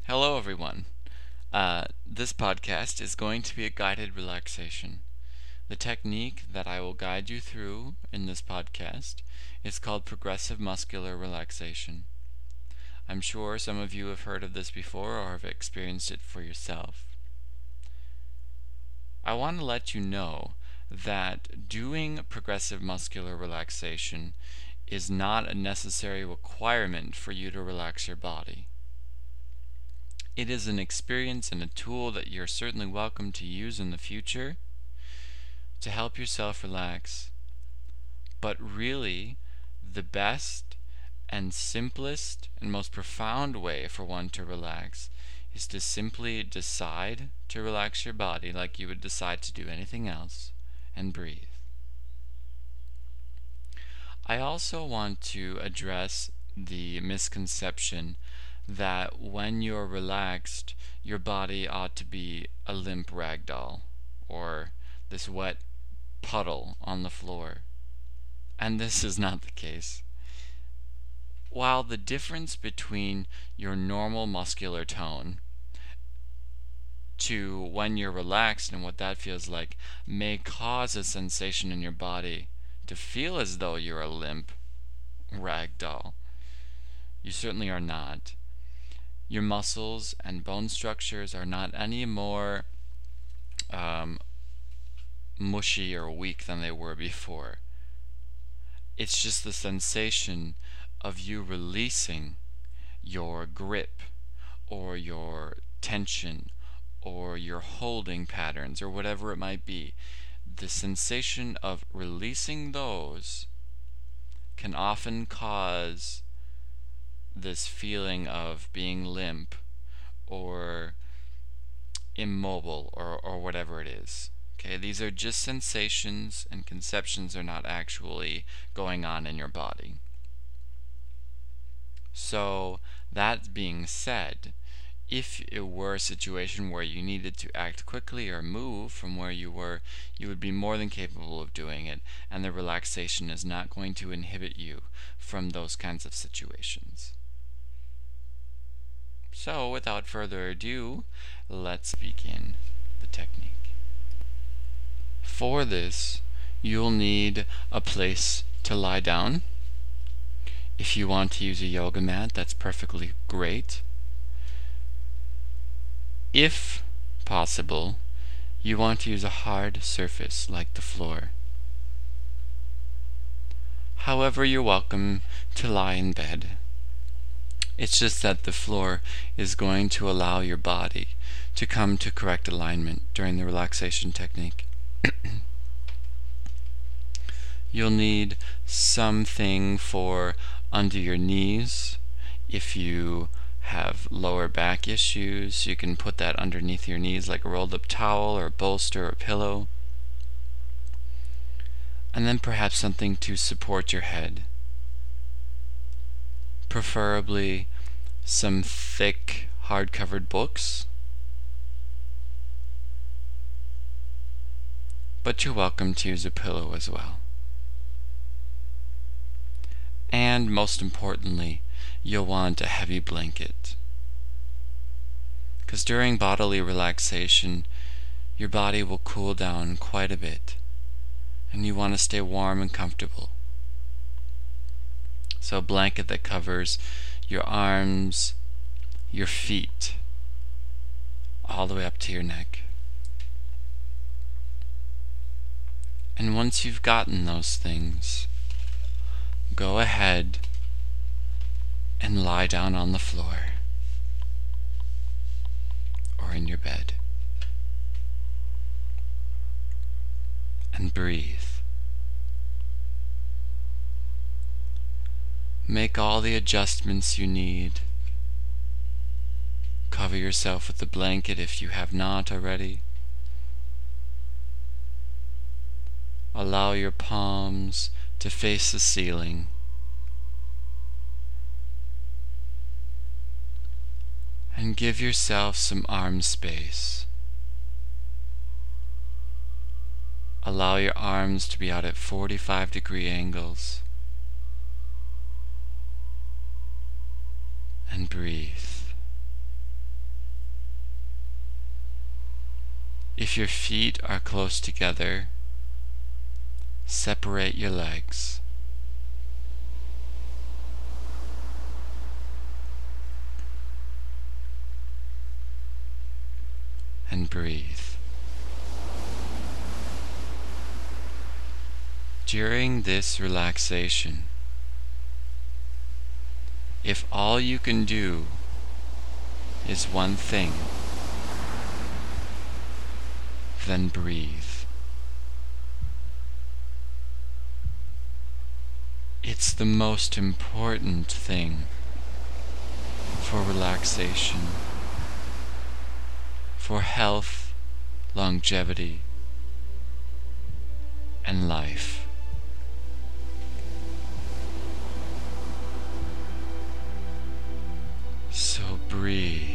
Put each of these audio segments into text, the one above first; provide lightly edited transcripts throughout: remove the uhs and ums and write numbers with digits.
Hello, everyone. This podcast is going to be a guided relaxation. The technique that I will guide you through in this podcast is called progressive muscular relaxation. I'm sure some of you have heard of this before or have experienced it for yourself. I want to let you know that doing progressive muscular relaxation is not a necessary requirement for you to relax your body. It is an experience and a tool that you're certainly welcome to use in the future to help yourself relax. But really, the best and simplest and most profound way for one to relax is to simply decide to relax your body like you would decide to do anything else and breathe. I also want to address the misconception that when you're relaxed, your body ought to be a limp rag doll or this wet puddle on the floor. And this is not the case. While the difference between your normal muscular tone to when you're relaxed and what that feels like may cause a sensation in your body to feel as though you're a limp rag doll, you certainly are not. Your muscles and bone structures are not any more mushy or weak than they were before. It's just the sensation of you releasing your grip or your tension or your holding patterns or whatever it might be. The sensation of releasing those can often cause this feeling of being limp or immobile or whatever it is. Okay, these are just sensations, and conceptions are not actually going on in your body. So, that being said, if it were a situation where you needed to act quickly or move from where you were, you would be more than capable of doing it, and the relaxation is not going to inhibit you from those kinds of situations. So, without further ado, let's begin the technique. For this, you'll need a place to lie down. If you want to use a yoga mat, that's perfectly great. If possible, you want to use a hard surface like the floor. However, you're welcome to lie in bed. It's just that the floor is going to allow your body to come to correct alignment during the relaxation technique. You'll need something for under your knees. If you have lower back issues, you can put that underneath your knees like a rolled up towel or a bolster or a pillow. And then perhaps something to support your head. Preferably some thick, hard-covered books. But you're welcome to use a pillow as well. And most importantly, you'll want a heavy blanket. Because during bodily relaxation, your body will cool down quite a bit, and you want to stay warm and comfortable. So a blanket that covers your arms, your feet, all the way up to your neck. And once you've gotten those things, go ahead and lie down on the floor or in your bed and breathe. Make all the adjustments you need. Cover yourself with the blanket if you have not already. Allow your palms to face the ceiling. And give yourself some arm space. Allow your arms to be out at 45-degree angles. And breathe. If your feet are close together, separate your legs. And breathe. During this relaxation, if all you can do is one thing, then breathe. It's the most important thing for relaxation, for health, longevity, and life. So breathe.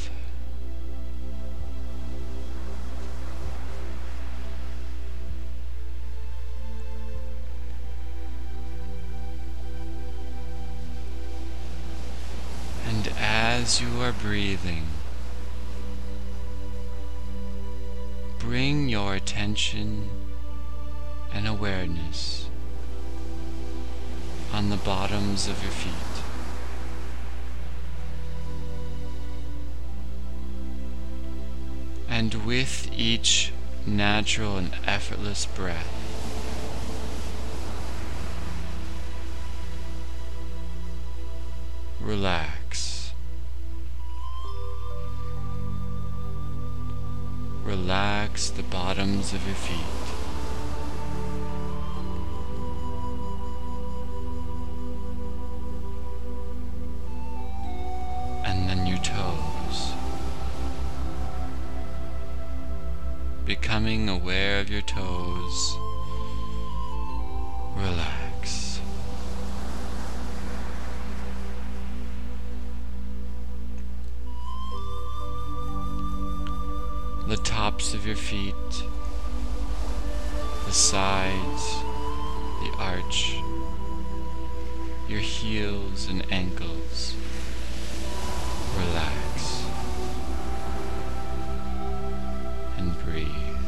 And as you are breathing, bring your attention and awareness on the bottoms of your feet. And with each natural and effortless breath, relax. Relax the bottoms of your feet. And then your toes. Becoming aware of your toes, relax. The tops of your feet, the sides, the arch, your heels and ankles, relax. And breathe.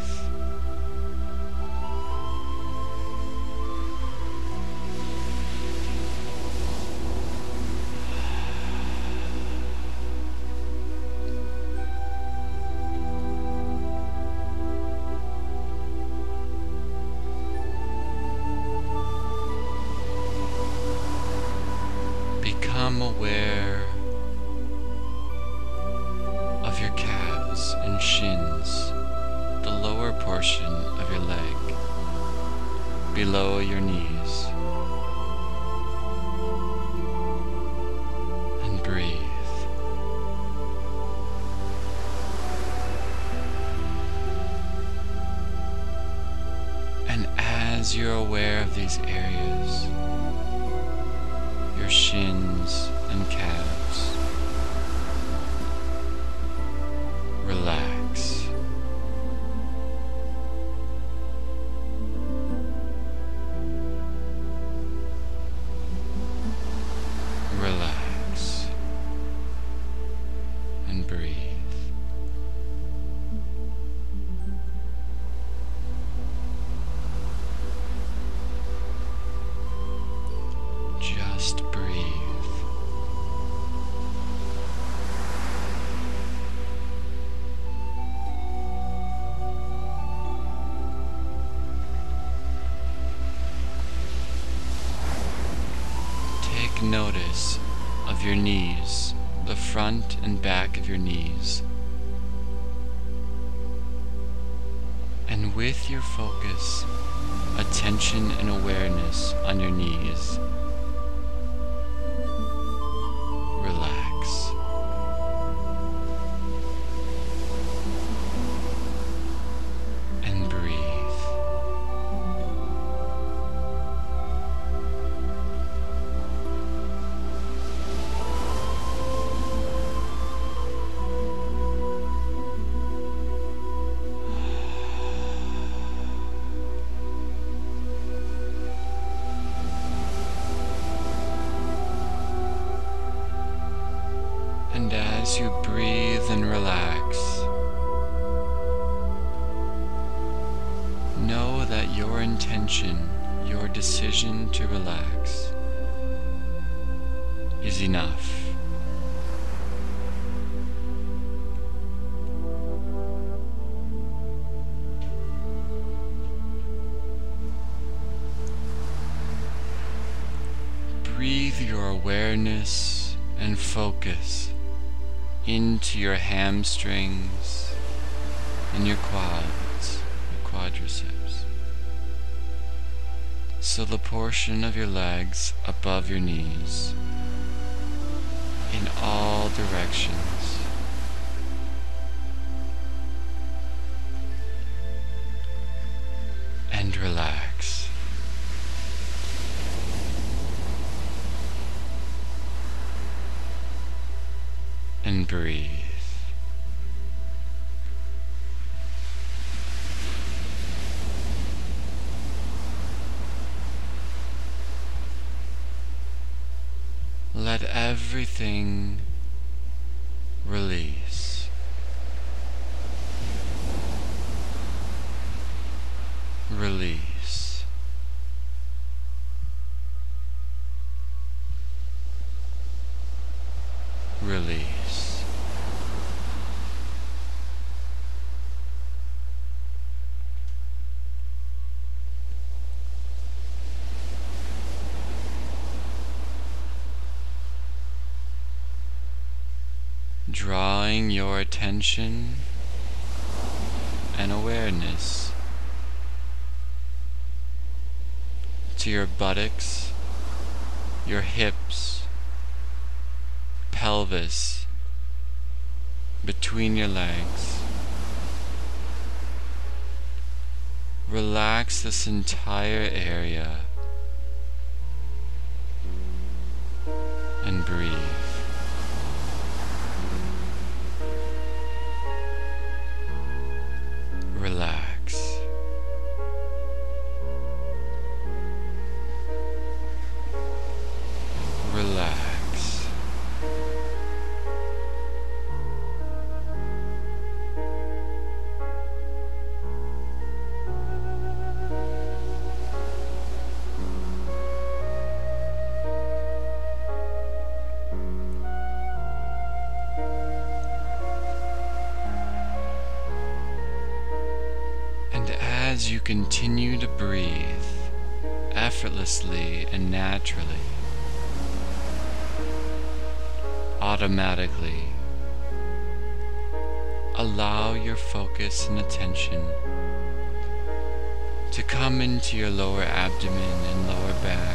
Become aware of your calves and shins, the lower portion of your leg, below your knees, and breathe. And as you're aware of these areas, your shins and calves, relax. Relax and breathe. Just breathe. Take notice of your knees, the front and back of your knees. And with your focus, attention and awareness on your knees, relax. And breathe. And as you breathe and relax, your intention, your decision to relax is enough. Breathe your awareness and focus into your hamstrings and your quads, your quadriceps. So the portion of your legs above your knees in all directions. And relax. And breathe. Let everything release. Release. Release. Drawing your attention and awareness to your buttocks, your hips, pelvis, between your legs. Relax this entire area and breathe. Relax. Relax. As you continue to breathe effortlessly and naturally, automatically, allow your focus and attention to come into your lower abdomen and lower back,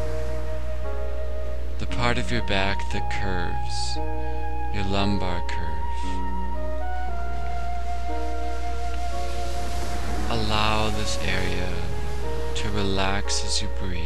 the part of your back that curves, your lumbar curve. Allow this area to relax as you breathe.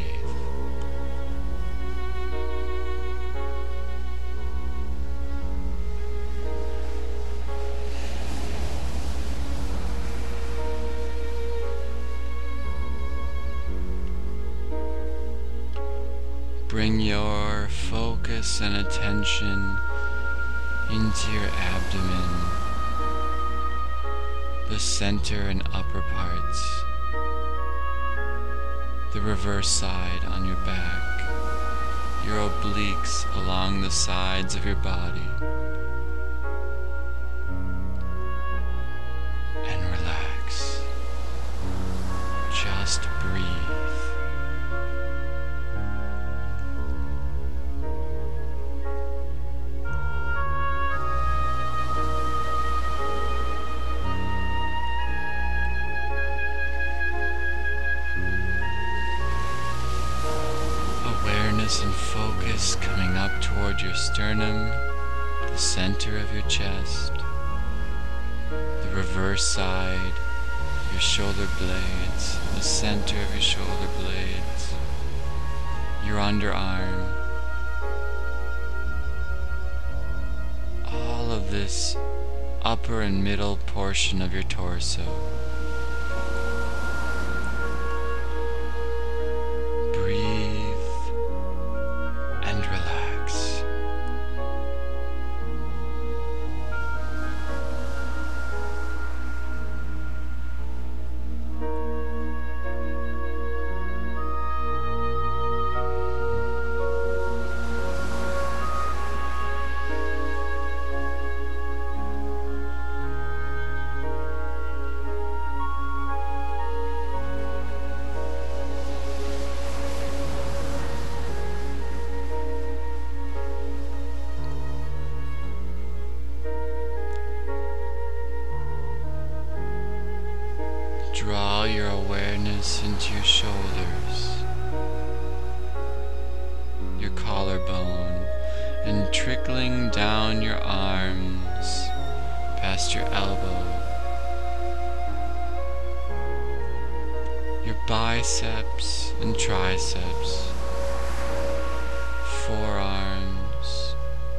Bring your focus and attention into your abdomen, the center and upper parts, the reverse side on your back, your obliques along the sides of your body, and relax. Just breathe. And focus coming up toward your sternum, the center of your chest, the reverse side, your shoulder blades, the center of your shoulder blades, your underarm. All of this upper and middle portion of your torso. your awareness into your shoulders, your collarbone, and trickling down your arms past your elbow, your biceps and triceps, forearms,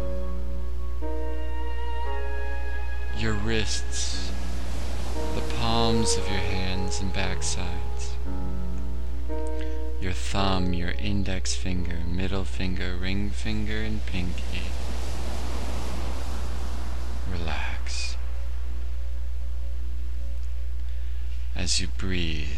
your wrists, the palms of your hands and backsides, your thumb, your index finger, middle finger, ring finger, and pinky. Relax. As you breathe,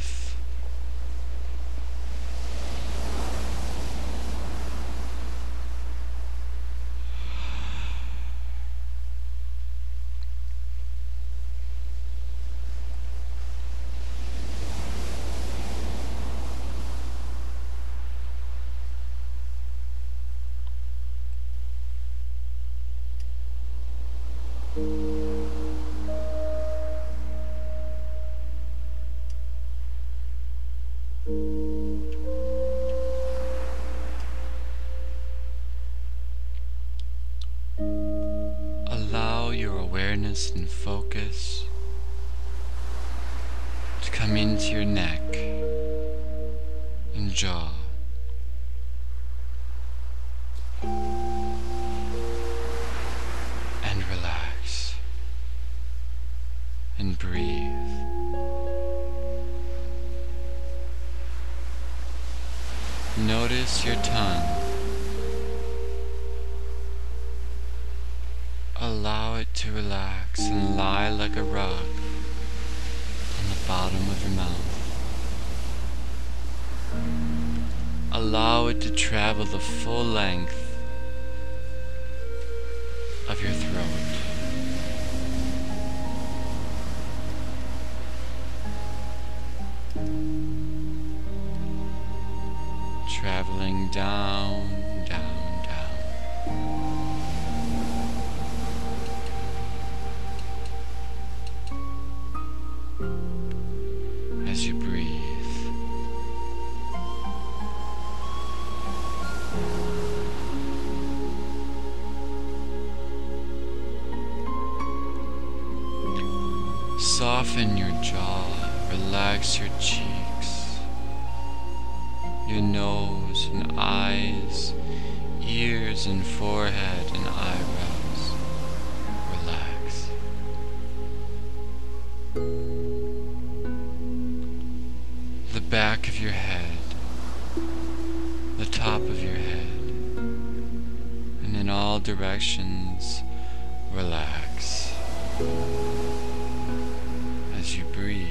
allow your awareness and focus to come into your neck and jaw. And relax and breathe. Notice your tongue. Allow it to relax and lie like a rug on the bottom of your mouth. Allow it to travel the full length of your throat. Traveling down, down, down. As you breathe, soften your jaw, relax your cheeks, your nose and eyes, ears and forehead and eyebrows. Relax. The back of your head, the top of your head, and in all directions, relax. As you breathe,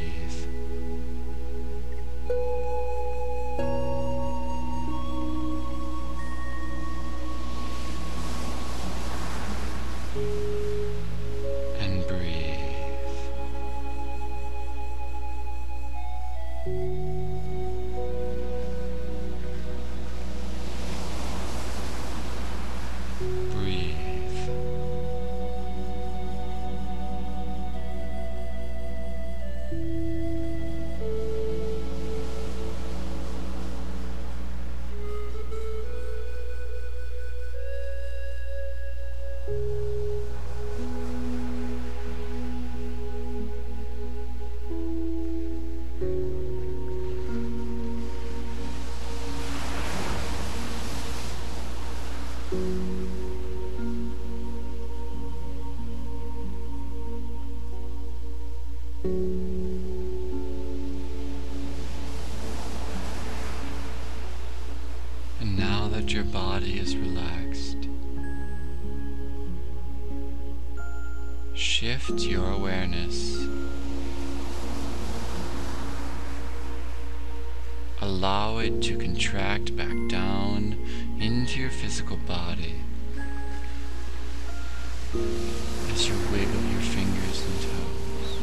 and breathe. Breathe. And now that your body is relaxed, shift your awareness. Allow it to contract back down into your physical body as you wiggle your fingers and toes.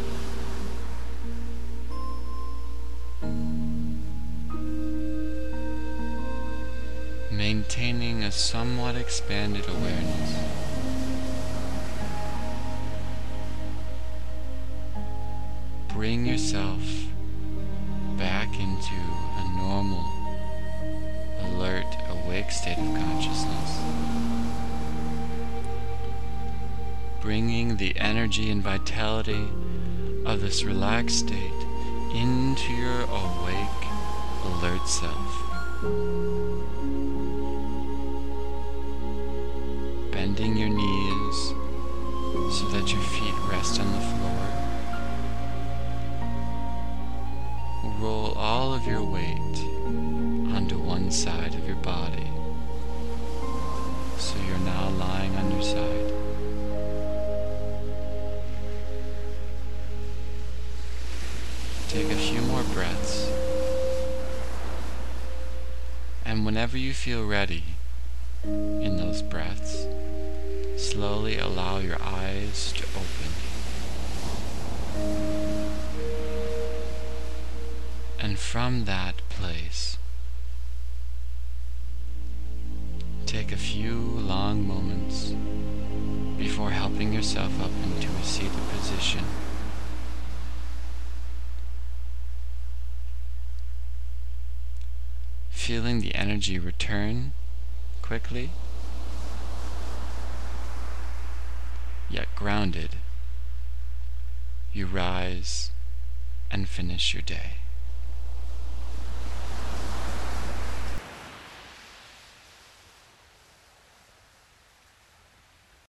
Maintaining a somewhat expanded awareness. Bring yourself back into a normal, alert, awake state of consciousness, bringing the energy and vitality of this relaxed state into your awake, alert self. Bending your knees so that your feet rest on the floor. Roll all of your weight onto one side of your body. So you're now lying on your side. Take a few more breaths. And whenever you feel ready in those breaths, slowly allow your eyes to open. And from that place, take a few long moments before helping yourself up into a seated position. Feeling the energy return quickly, yet grounded, you rise and finish your day.